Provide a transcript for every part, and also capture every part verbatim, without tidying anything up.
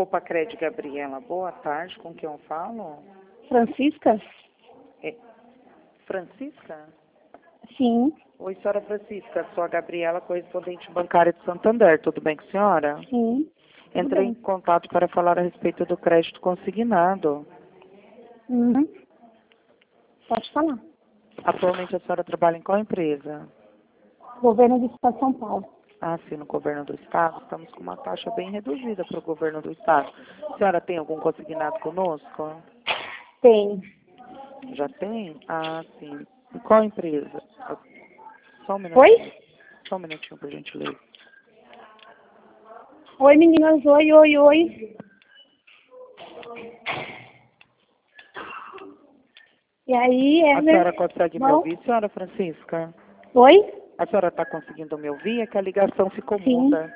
Copacred, Gabriela. Boa tarde, com quem eu falo? Francisca? É, Francisca? Sim. Oi, senhora Francisca, sou a Gabriela, correspondente bancária de Santander. Tudo bem com a senhora? Sim. Tudo Entrei bem. em contato para falar a respeito do crédito consignado. Uhum. Pode falar. Atualmente a senhora trabalha em qual empresa? Governo do Estado de São Paulo. Ah, sim, no governo do estado. Estamos com uma taxa bem reduzida para o governo do estado. A senhora tem algum consignado conosco? Tem. Já tem? Ah, sim. Em qual empresa? Só um minutinho. Oi? Só um minutinho, por gentileza. Oi, meninas. Oi, oi, oi. E aí, A Ever? senhora consegue me Bom? ouvir, senhora Francisca? Oi? A senhora está conseguindo me ouvir? É que a ligação ficou Sim. muda.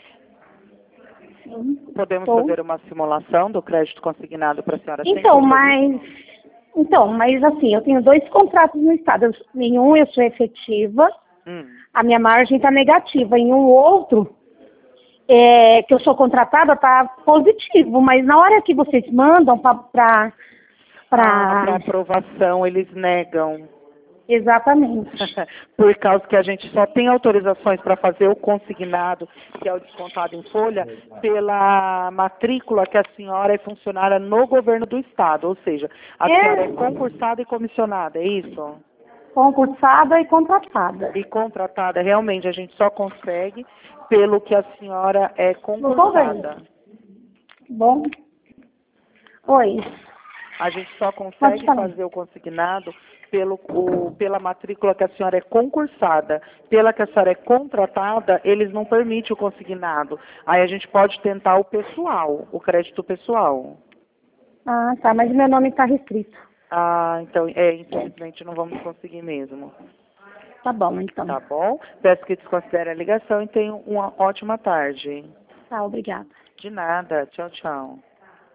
Sim. Podemos Tô. fazer uma simulação do crédito consignado para a senhora sem Então, compromisso? mas... Então, mas assim, eu tenho dois contratos no Estado. Eu- Em um eu sou efetiva, Hum. a minha margem está negativa. Em um outro, é, que eu sou contratada, está positivo. Mas na hora que vocês mandam para... Ah, para Para... aprovação eles negam. Exatamente. Por causa que a gente só tem autorizações para fazer o consignado, que é o descontado em folha, pela matrícula que a senhora é funcionária no governo do estado. Ou seja, a senhora é É concursada e comissionada, é isso? concursada e contratada. E contratada, realmente, a gente só consegue pelo que a senhora é Não tô vendo. concursada. Bom? Oi. A gente só Pode consegue falar. fazer o consignado pelo, o, pela matrícula que a senhora é concursada. Pela que a senhora é contratada, eles não permitem o consignado. Aí a gente pode tentar o pessoal, o crédito pessoal. Ah, tá. Mas meu nome está restrito. Ah, então, é, infelizmente não vamos conseguir mesmo. Tá bom, então. Tá bom? Peço que desconsidere a ligação e tenha uma ótima tarde. Tá, obrigada. De nada. Tchau, tchau.